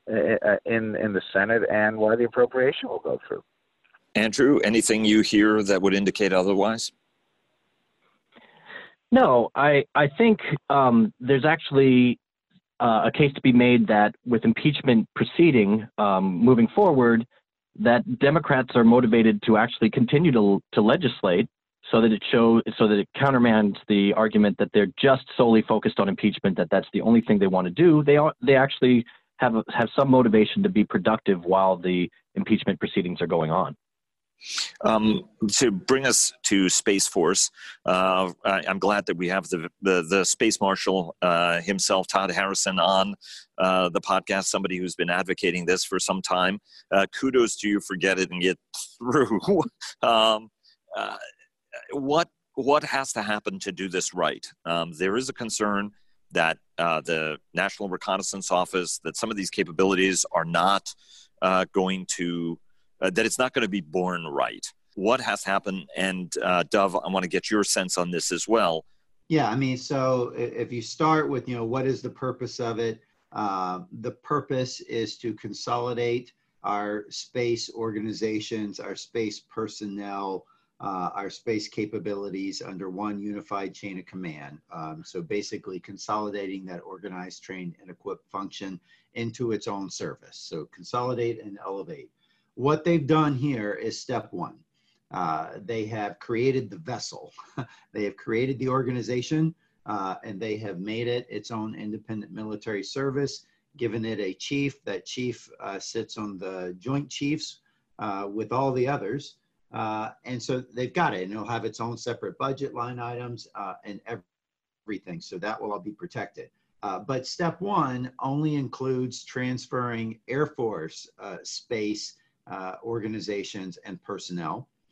Speaker 6: in in the Senate and why the appropriation will go through.
Speaker 1: Andrew, anything you hear that would indicate otherwise?
Speaker 5: No, I, I think um, there's actually uh, a case to be made that with impeachment proceeding um, moving forward, that Democrats are motivated to actually continue to to legislate so that it shows so that it countermands the argument that they're just solely focused on impeachment, that that's the only thing they want to do. They are, they actually have have some motivation to be productive while the impeachment proceedings are going on.
Speaker 1: Um, to bring us to Space Force, uh, I, I'm glad that we have the the, the Space Marshal uh, himself, Todd Harrison, on uh, the podcast, somebody who's been advocating this for some time. Uh, kudos to you for getting it through. um, uh, what what has to happen to do this right? Um, there is a concern that uh, the National Reconnaissance Office, that some of these capabilities are not uh, going to Uh, that it's not going to be born right. What has happened? And uh, Dov, I want to get your sense on this as well.
Speaker 4: Yeah, I mean, so if you start with, you know, what is the purpose of it? Uh, the purpose is to consolidate our space organizations, our space personnel, uh, our space capabilities under one unified chain of command. Um, so basically consolidating that organized, trained, and equipped function into its own service. So consolidate and elevate. What they've done here is step one. Uh, they have created the vessel. They have created the organization, uh, and they have made it its own independent military service, given it a chief. That chief uh, sits on the Joint Chiefs uh, with all the others. Uh, and so they've got it, and it'll have its own separate budget line items uh, and everything. So that will all be protected. Uh, but step one only includes transferring Air Force uh, space Uh, organizations and personnel.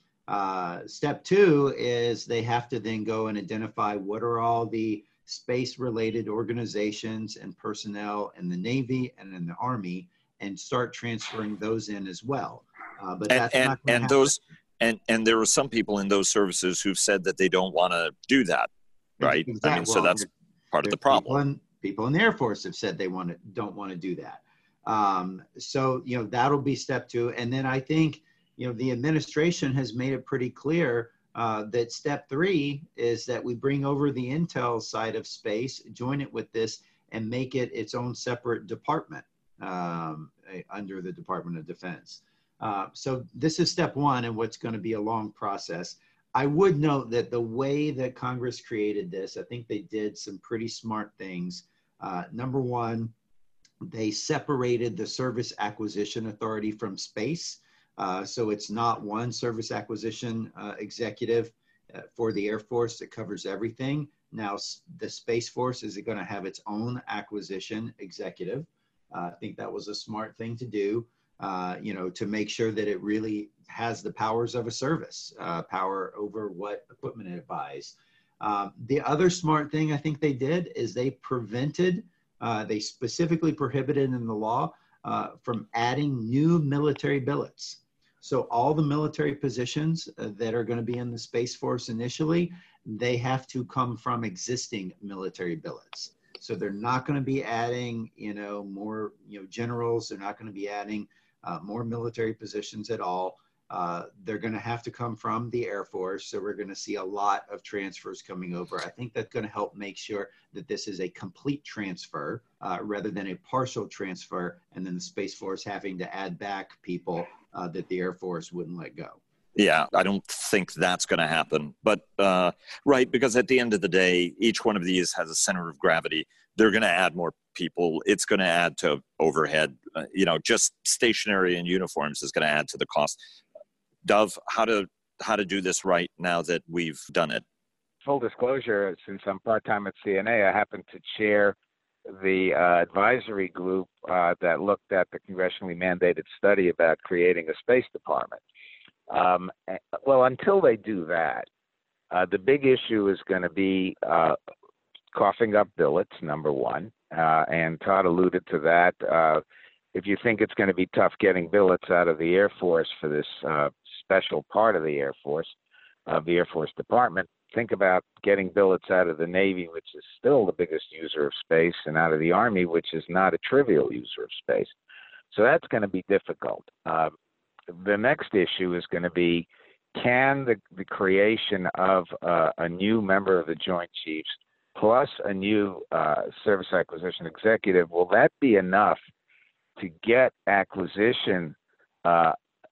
Speaker 4: Uh, step two is they have to then go and identify what are all the space-related organizations and personnel in the Navy and in the Army, and start transferring those in as well. Uh, but
Speaker 1: and,
Speaker 4: that's
Speaker 1: and,
Speaker 4: not going
Speaker 1: and
Speaker 4: to happen.
Speaker 1: those and and there are some people in those services who've said that they don't want to do that, right?
Speaker 4: Exactly.
Speaker 1: I mean, so
Speaker 4: Well,
Speaker 1: that's part of the problem.
Speaker 4: People in, people in the Air Force have said they want to don't want to do that. Um, so, you know, that'll be step two. And then I think, you know, the administration has made it pretty clear uh, that step three is that we bring over the intel side of space, join it with this, and make it its own separate department um, under the Department of Defense. Uh, so this is step one, and what's going to be a long process. I would note that the way that Congress created this, I think they did some pretty smart things. Uh, number one, they separated the Service Acquisition Authority from space. Uh, so it's not one service acquisition uh, executive uh, for the Air Force that covers everything. Now, the Space Force is going to have its own acquisition executive. Uh, I think that was a smart thing to do, uh, you know, to make sure that it really has the powers of a service, uh, power over what equipment it buys. Um, the other smart thing I think they did is they prevented Uh, they specifically prohibited in the law uh, from adding new military billets. So all the military positions uh, that are going to be in the Space Force initially, they have to come from existing military billets. So they're not going to be adding, you know, more, you know, generals. They're not going to be adding uh, more military positions at all. Uh, they're going to have to come from the Air Force. So we're going to see a lot of transfers coming over. I think that's going to help make sure that this is a complete transfer uh, rather than a partial transfer, and then the Space Force having to add back people uh, that the Air Force wouldn't let go.
Speaker 1: Yeah, I don't think that's going to happen. But, uh, right, because at the end of the day, each one of these has a center of gravity. They're going to add more people. It's going to add to overhead. Uh, you know, just stationary and uniforms is going to add to the cost. Dov, how to how to do this right now that we've done it?
Speaker 6: Full disclosure, since I'm part-time at C N A, I happen to chair the uh, advisory group uh, that looked at the congressionally mandated study about creating a space department. Um, well, until they do that, uh, the big issue is going to be uh, coughing up billets, number one, uh, and Todd alluded to that. Uh, if you think it's going to be tough getting billets out of the Air Force for this uh, special part of the Air Force, of the Air Force Department, think about getting billets out of the Navy, which is still the biggest user of space, and out of the Army, which is not a trivial user of space. So that's going to be difficult. Uh, the next issue is going to be, can the, the creation of uh, a new member of the Joint Chiefs plus a new uh, service acquisition executive, will that be enough to get acquisition uh,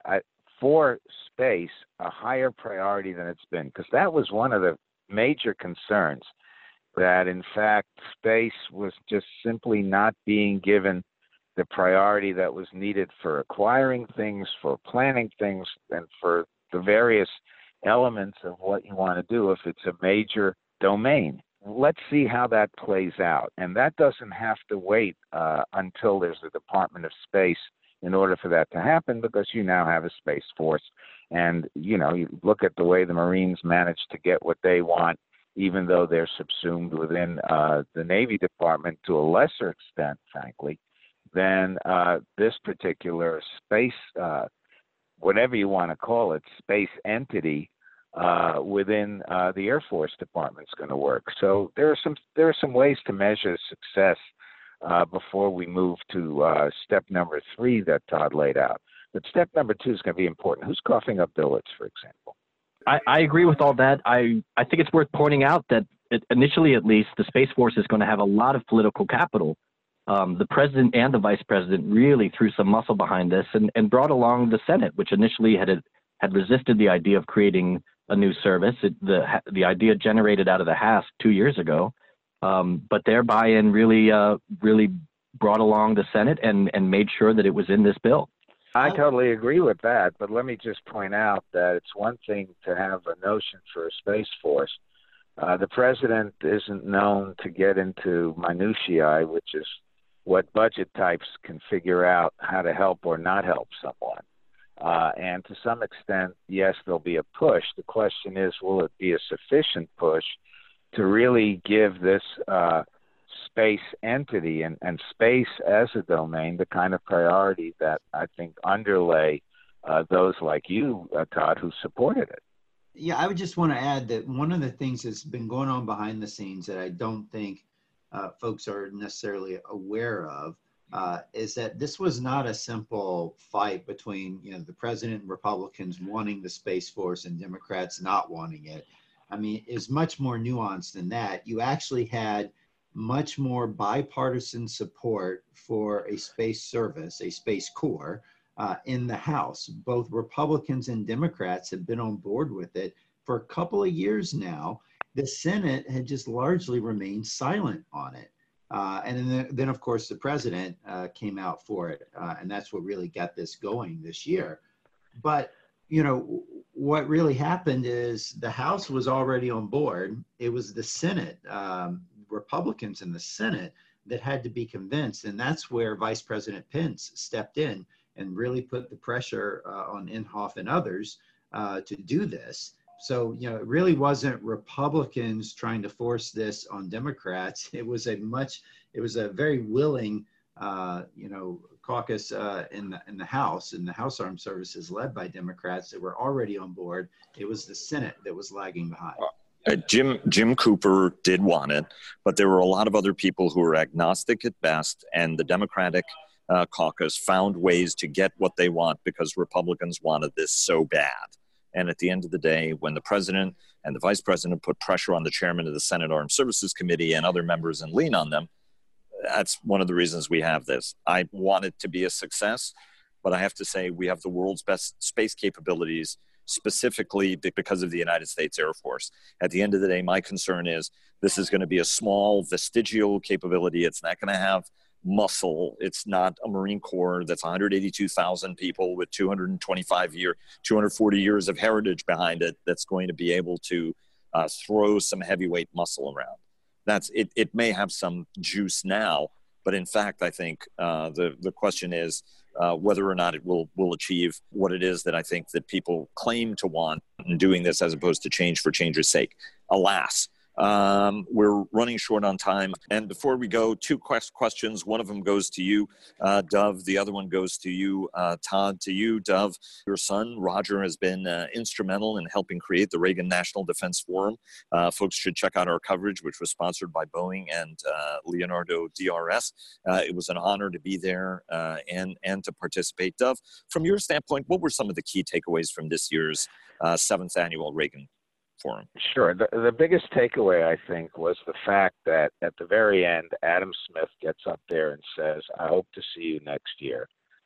Speaker 6: for space a higher priority than it's been? Because that was one of the major concerns, that in fact space was just simply not being given the priority that was needed for acquiring things, for planning things, and for the various elements of what you want to do if it's a major domain. Let's see how that plays out. And that doesn't have to wait uh, until there's a Department of Space in order for that to happen, because you now have a Space Force. And, you know, you look at the way the Marines managed to get what they want, even though they're subsumed within uh, the Navy Department to a lesser extent, frankly, than uh, this particular space, uh, whatever you want to call it, space entity uh, within uh, the Air Force Department is going to work. So there are some there are some ways to measure success uh, before we move to uh, step number three that Todd laid out. But step number two is going to be important. Who's coughing up billets, for example?
Speaker 5: I, I agree with all that. I, I think it's worth pointing out that it, initially, at least, the Space Force is going to have a lot of political capital. Um, the president and the vice president really threw some muscle behind this and, and brought along the Senate, which initially had had resisted the idea of creating a new service. It, the the idea generated out of the H A S C two years ago, um, but their buy-in really uh, really brought along the Senate and, and made sure that it was in this bill.
Speaker 6: I totally agree with that, but let me just point out that it's one thing to have a notion for a Space Force. Uh, the president isn't known to get into minutiae, which is what budget types can figure out how to help or not help someone. Uh, and to some extent, yes, there'll be a push. The question is, will it be a sufficient push to really give this uh, space entity and, and space as a domain the kind of priority that I think underlay uh, those like you, uh, Todd, who supported it?
Speaker 4: Yeah, I would just want to add that one of the things that's been going on behind the scenes that I don't think Uh, folks are necessarily aware of uh, is that this was not a simple fight between, you know, the president and Republicans wanting the Space Force and Democrats not wanting it. I mean, it's much more nuanced than that. You actually had much more bipartisan support for a space service, a Space Corps, uh, in the House. Both Republicans and Democrats have been on board with it for a couple of years now. The Senate had just largely remained silent on it. Uh, and then, then, of course, the president uh, came out for it. Uh, and that's what really got this going this year. But, you know, what really happened is the House was already on board. It was the Senate, um, Republicans in the Senate, that had to be convinced. And that's where Vice President Pence stepped in and really put the pressure uh, on Inhofe and others uh, to do this. So, you know, it really wasn't Republicans trying to force this on Democrats. It was a much, it was a very willing, uh, you know, caucus uh, in the in the House, and the House Armed Services led by Democrats that were already on board. It was the Senate that was lagging behind.
Speaker 1: Uh, Jim Jim Cooper did want it, but there were a lot of other people who were agnostic at best, and the Democratic uh, caucus found ways to get what they want because Republicans wanted this so bad. And at the end of the day, when the president and the vice president put pressure on the chairman of the Senate Armed Services Committee and other members and lean on them, that's one of the reasons we have this. I want it to be a success, but I have to say we have the world's best space capabilities, specifically because of the United States Air Force. At the end of the day, my concern is this is going to be a small vestigial capability. It's not going to have muscle. It's not a Marine Corps that's one hundred eighty-two thousand people with two hundred twenty-five year, two hundred forty years of heritage behind it that's going to be able to uh, throw some heavyweight muscle around. That's it. It may have some juice now, but in fact, I think uh, the the question is uh, whether or not it will will achieve what it is that I think that people claim to want in doing this, as opposed to change for change's sake. Alas. Um, we're running short on time. And before we go, two quest- questions. One of them goes to you, uh, Dov. The other one goes to you, uh, Todd. To you, Dov. Your son, Roger, has been uh, instrumental in helping create the Reagan National Defense Forum. Uh, folks should check out our coverage, which was sponsored by Boeing and uh, Leonardo D R S. Uh, it was an honor to be there uh, and, and to participate. Dov, from your standpoint, what were some of the key takeaways from this year's uh, seventh Annual Reagan Forum?
Speaker 6: Sure. The, the biggest takeaway, I think, was the fact that at the very end, Adam Smith gets up there and says, I hope to see you next year.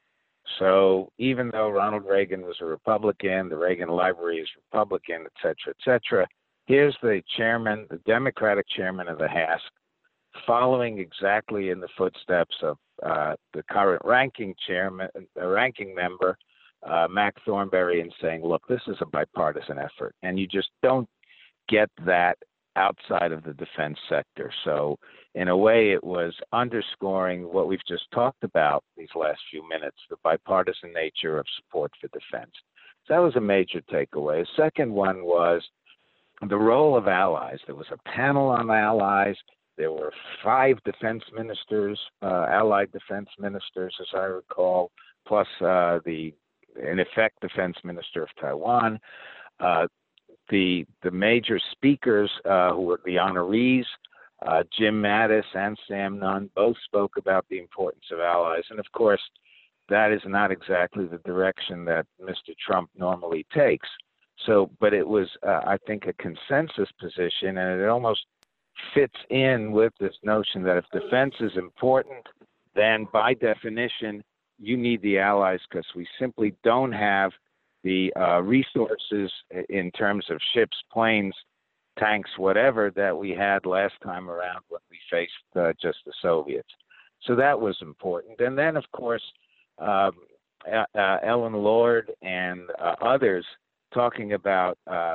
Speaker 6: So even though Ronald Reagan was a Republican, the Reagan Library is Republican, et cetera, et cetera, here's the chairman, the Democratic chairman of the H A S C, following exactly in the footsteps of uh, the current ranking chairman, uh, ranking member, uh, Mac Thornberry, and saying, look, this is a bipartisan effort. And you just don't get that outside of the defense sector. So in a way, it was underscoring what we've just talked about these last few minutes, the bipartisan nature of support for defense. So that was a major takeaway. The second one was the role of allies. There was a panel on allies. There were five defense ministers, uh, allied defense ministers, as I recall, plus uh, the, in effect, defense minister of Taiwan. Uh, the the major speakers uh, who were the honorees, uh, Jim Mattis and Sam Nunn, both spoke about the importance of allies. And of course, that is not exactly the direction that Mister Trump normally takes. So, but it was, uh, I think, a consensus position, and it almost fits in with this notion that if defense is important, then by definition, you need the allies, because we simply don't have the uh, resources in terms of ships, planes, tanks, whatever, that we had last time around when we faced uh, just the Soviets. So that was important. And then, of course, um, uh, Ellen Lord and uh, others talking about uh,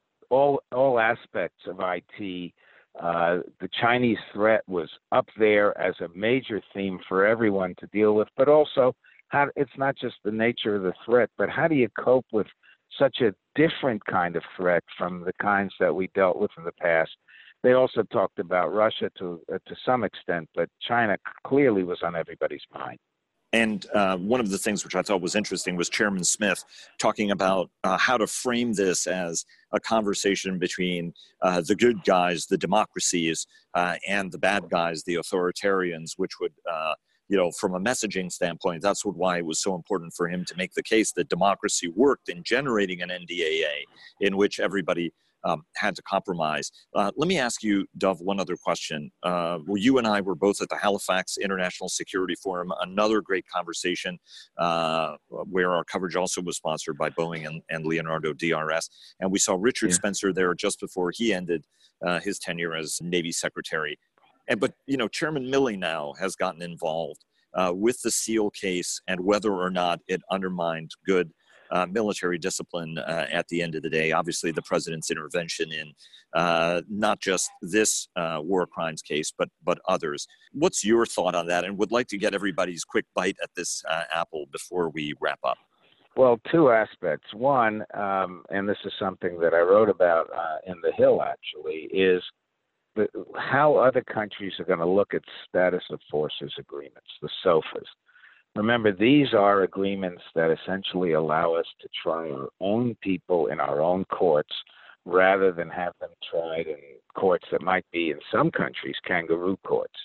Speaker 6: all all aspects of I T. Uh, the Chinese threat was up there as a major theme for everyone to deal with, but also how it's not just the nature of the threat, but how do you cope with such a different kind of threat from the kinds that we dealt with in the past? They also talked about Russia to uh, to some extent, but China clearly was on everybody's mind.
Speaker 1: And uh, one of the things which I thought was interesting was Chairman Smith talking about uh, how to frame this as a conversation between uh, the good guys, the democracies, uh, and the bad guys, the authoritarians, which would, uh, you know, from a messaging standpoint, that's what, why it was so important for him to make the case that democracy worked in generating an N D A A in which everybody Um, had to compromise. Uh, let me ask you, Dov, one other question. Uh, well, you and I were both at the Halifax International Security Forum, another great conversation uh, where our coverage also was sponsored by Boeing and, and Leonardo D R S. And we saw Richard yeah. Spencer there just before he ended uh, his tenure as Navy Secretary. And, but, you know, Chairman Milley now has gotten involved uh, with the SEAL case and whether or not it undermined good Uh, military discipline uh, at the end of the day. Obviously, the president's intervention in uh, not just this uh, war crimes case, but but others. What's your thought on that? And would like to get everybody's quick bite at this uh, apple before we wrap up.
Speaker 6: Well, two aspects. One, um, and this is something that I wrote about uh, in The Hill, actually, is the, how other countries are going to look at status of forces agreements, the S O F As. Remember, these are agreements that essentially allow us to try our own people in our own courts rather than have them tried in courts that might be, in some countries, kangaroo courts.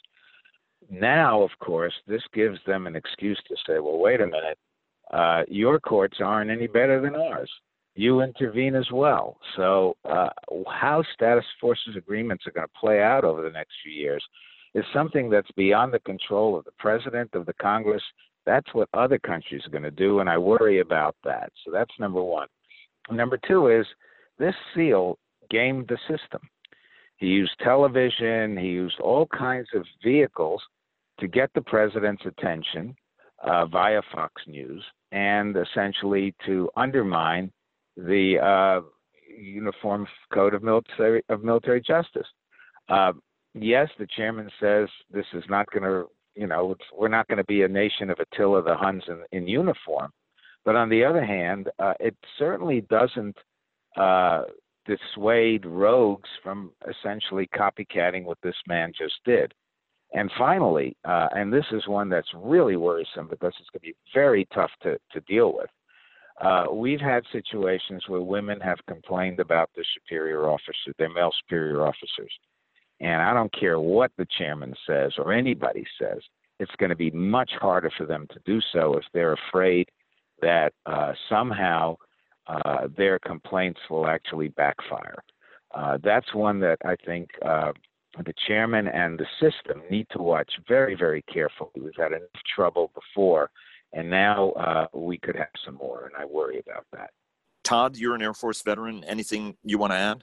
Speaker 6: Now, of course, this gives them an excuse to say, well, wait a minute, uh, your courts aren't any better than ours. You intervene as well. So uh, how status forces agreements are going to play out over the next few years is something that's beyond the control of the president, of the Congress. That's what other countries are going to do, and I worry about that. So that's number one. Number two is this SEAL gamed the system. He used television. He used all kinds of vehicles to get the president's attention uh, via Fox News and essentially to undermine the uh, Uniform Code of Military, of military Justice. Uh, yes, the chairman says this is not going to You know, it's, we're not going to be a nation of Attila the Huns in, in uniform. But on the other hand, uh, it certainly doesn't uh, dissuade rogues from essentially copycatting what this man just did. And finally, uh, and this is one that's really worrisome because it's going to be very tough to, to deal with, uh, we've had situations where women have complained about their superior officers, their male superior officers. And I don't care what the chairman says or anybody says, it's going to be much harder for them to do so if they're afraid that uh, somehow uh, their complaints will actually backfire. Uh, that's one that I think uh, the chairman and the system need to watch very, very carefully. We've had enough trouble before, and now uh, we could have some more, and I worry about that.
Speaker 1: Todd, you're an Air Force veteran. Anything you want to add?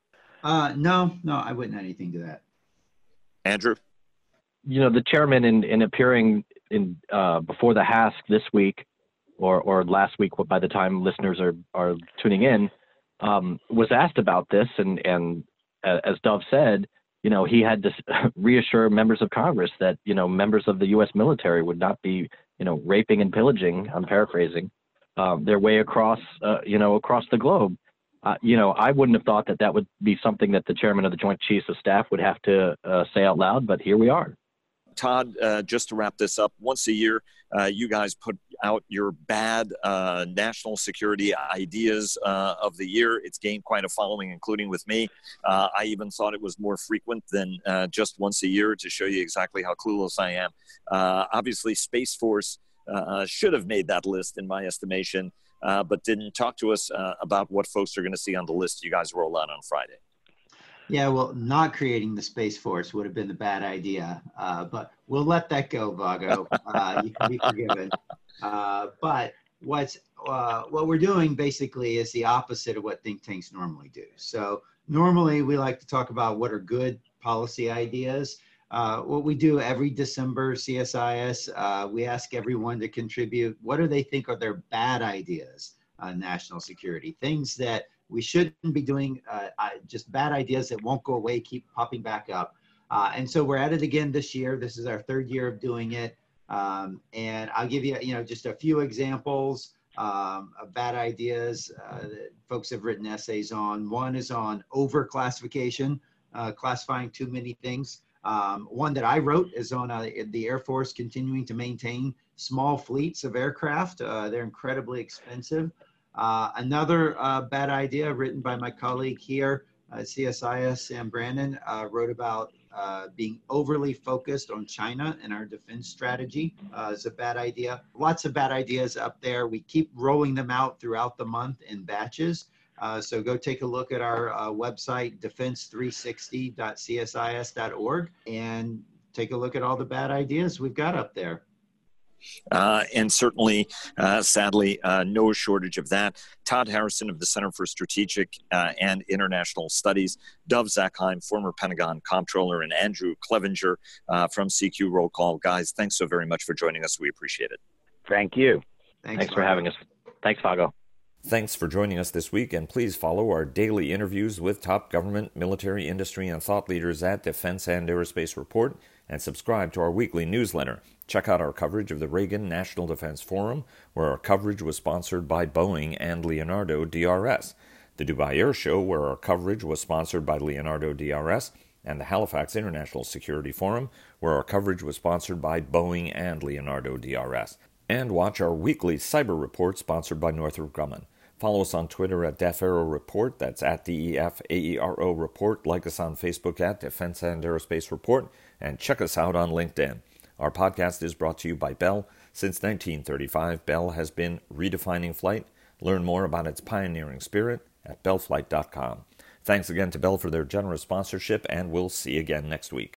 Speaker 4: Uh, no, no, I wouldn't add anything to that.
Speaker 1: Andrew?
Speaker 5: You know, the chairman, in, in appearing in uh, before the H A S C this week, or or last week, by the time listeners are are tuning in, um, was asked about this, and and uh, as Dov said, you know, he had to reassure members of Congress that, you know, members of the U S military would not be, you know, raping and pillaging, I'm paraphrasing, um, their way across, uh, you know, across the globe. Uh, you know, I wouldn't have thought that that would be something that the chairman of the Joint Chiefs of Staff would have to uh, say out loud, but here we are.
Speaker 1: Todd, uh, just to wrap this up, once a year, uh, you guys put out your bad uh, national security ideas uh, of the year. It's gained quite a following, including with me. Uh, I even thought it was more frequent than uh, just once a year, to show you exactly how clueless I am. Uh, obviously, Space Force uh, should have made that list, in my estimation, uh, but didn't talk to us uh, about what folks are going to see on the list you guys roll out on Friday.
Speaker 4: Yeah, well, not creating the Space Force would have been the bad idea, uh, but we'll let that go, Vago. Uh, you can be forgiven. Uh, but what's uh, what we're doing basically is the opposite of what think tanks normally do. So normally we like to talk about what are good policy ideas. Uh, what we do every December, C S I S, uh, we ask everyone to contribute. What do they think are their bad ideas on national security? Things that we shouldn't be doing, uh, uh, just bad ideas that won't go away, keep popping back up. Uh, and so we're at it again this year. This is our third year of doing it. Um, and I'll give you, you know, just a few examples um, of bad ideas uh, that folks have written essays on. One is on overclassification, uh, classifying too many things. Um, one that I wrote is on uh, the Air Force continuing to maintain small fleets of aircraft. Uh, they're incredibly expensive. Uh, another uh, bad idea written by my colleague here, uh, C S I S, Sam Brandon, uh, wrote about uh, being overly focused on China and our defense strategy uh, is a bad idea. Lots of bad ideas up there. We keep rolling them out throughout the month in batches. Uh, so go take a look at our uh, website, defense three sixty dot c s i s dot org, and take a look at all the bad ideas we've got up there.
Speaker 1: Uh, and certainly, uh, sadly, uh, no shortage of that. Todd Harrison of the Center for Strategic uh, and International Studies, Dov Zakheim, former Pentagon comptroller, and Andrew Clevenger uh, from C Q Roll Call. Guys, thanks so very much for joining us. We appreciate it.
Speaker 6: Thank you.
Speaker 5: Thanks, Thanks for having us. Thanks, Vago.
Speaker 1: Thanks for joining us this week, and please follow our daily interviews with top government, military, industry, and thought leaders at Defense and Aerospace Report, and subscribe to our weekly newsletter. Check out our coverage of the Reagan National Defense Forum, where our coverage was sponsored by Boeing and Leonardo D R S, the Dubai Air Show, where our coverage was sponsored by Leonardo D R S, and the Halifax International Security Forum, where our coverage was sponsored by Boeing and Leonardo D R S. And watch our weekly Cyber Report sponsored by Northrop Grumman. Follow us on Twitter at DefAero Report, that's at D E F A E R O Report. Like us on Facebook at Defense and Aerospace Report, and check us out on LinkedIn. Our podcast is brought to you by Bell. Since nineteen thirty-five, Bell has been redefining flight. Learn more about its pioneering spirit at bell flight dot com. Thanks again to Bell for their generous sponsorship, and we'll see you again next week.